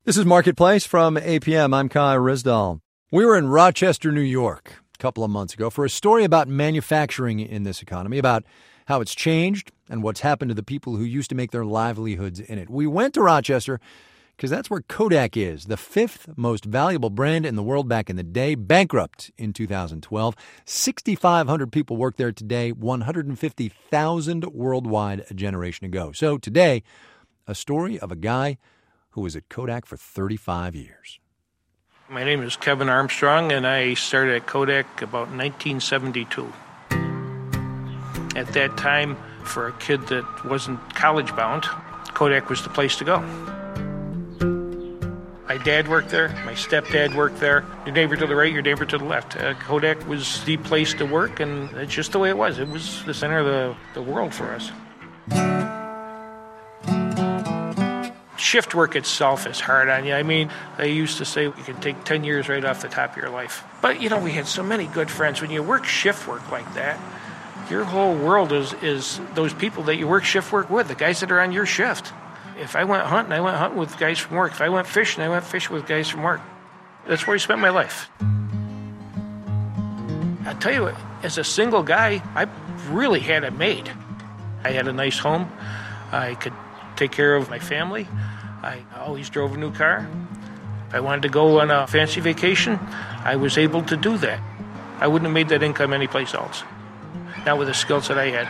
This is Marketplace from APM. I'm Kai Rizdal. We were in Rochester, New York a couple of months ago for a story about manufacturing in this economy, about how it's changed and what's happened to the people who used to make their livelihoods in it. We went to Rochester because that's where Kodak is, the fifth most valuable brand in the world back in the day, bankrupt in 2012. 6,500 people work there today, 150,000 worldwide a generation ago. So today, a story of a guy who was at Kodak for 35 years. My name is Kevin Armstrong, and I started at Kodak about 1972. At that time, for a kid that wasn't college-bound, Kodak was the place to go. My dad worked there, my stepdad worked there. Your neighbor to the right, your neighbor to the left. Kodak was the place to work, and it's just the way it was. It was the center of the world for us. Shift work itself is hard on you. I mean, they used to say you can take 10 years right off the top of your life. But, you know, we had so many good friends. When you work shift work like that, your whole world is those people that you work shift work with, the guys that are on your shift. If I went hunting, I went hunting with guys from work. If I went fishing, I went fishing with guys from work. That's where I spent my life. I'll tell you what, as a single guy, I really had it made. I had a nice home. I could take care of my family. I always drove a new car. If I wanted to go on a fancy vacation, I was able to do that. I wouldn't have made that income anyplace else. Not with the skills that I had.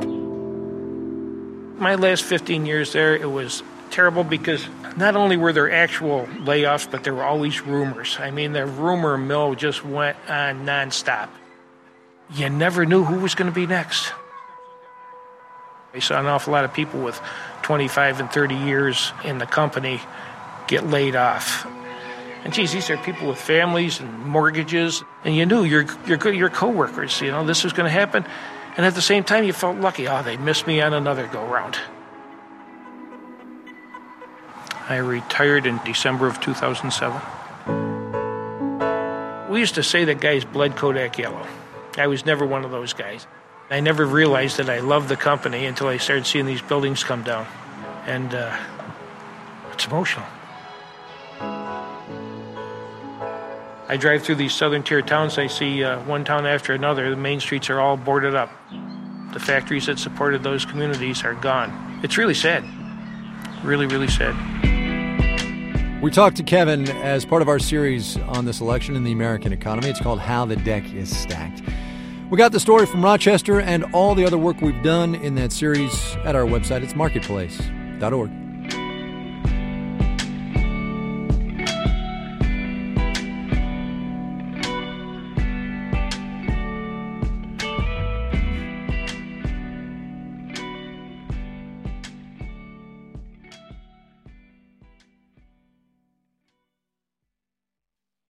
My last 15 years there, it was terrible because not only were there actual layoffs, but there were always rumors. I mean, the rumor mill just went on nonstop. You never knew who was going to be next. I saw an awful lot of people with 25 and 30 years in the company get laid off. And geez, these are people with families and mortgages, and you knew your coworkers, you know, this was going to happen. And at the same time, you felt lucky. Oh, they missed me on another go-round. I retired in December of 2007. We used to say that guys bled Kodak yellow. I was never one of those guys. I never realized that I loved the company until I started seeing these buildings come down. And it's emotional. I drive through these southern tier towns, I see one town after another. The main streets are all boarded up. The factories that supported those communities are gone. It's really sad. Really, really sad. We talked to Kevin as part of our series on this election in the American economy. It's called How the Deck is Stacked. We got the story from Rochester and all the other work we've done in that series at our website. It's marketplace.org.